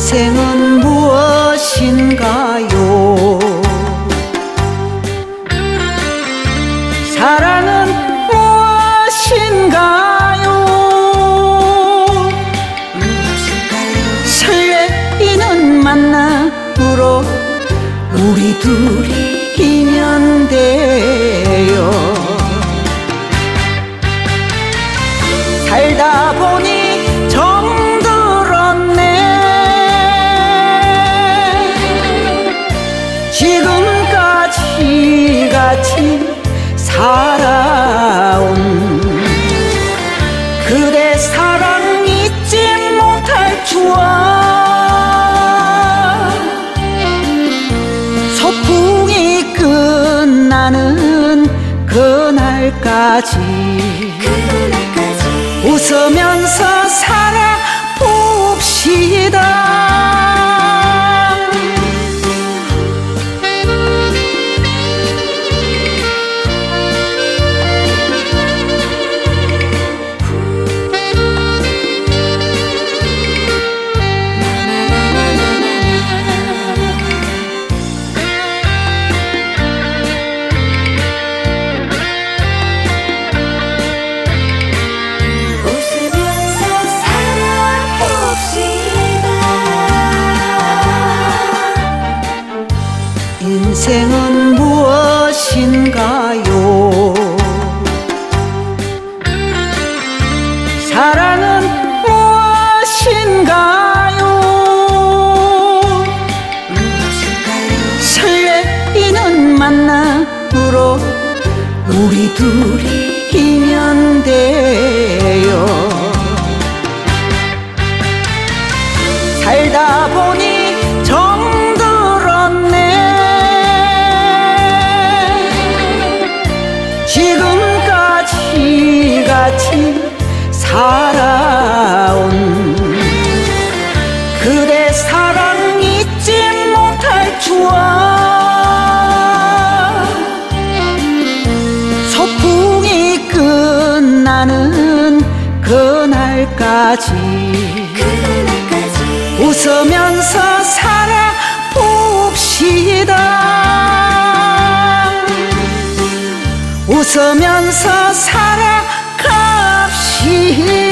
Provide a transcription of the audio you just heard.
인생은 무엇인가요? 사랑은 무엇인가요? 설레이는 만남으로 우리 둘이 인연돼요. 살다 보니 정들었네. 지금까지 같이 살아온 그대 사랑 잊지 못할 추억. 소풍이 끝나는 그날까지 웃으면서 살아봅시다. 인생은 무엇인가요? 사랑은 무엇인가요? 설레이는 만남으로 우리 둘이 인연돼요. 살다 보니 지금까지 같이 살아온 그대 사랑 잊지 못할 추억. 소풍이 끝나는 그날까지 웃으면서 살아봅시다. 웃으면서 살아갑시다.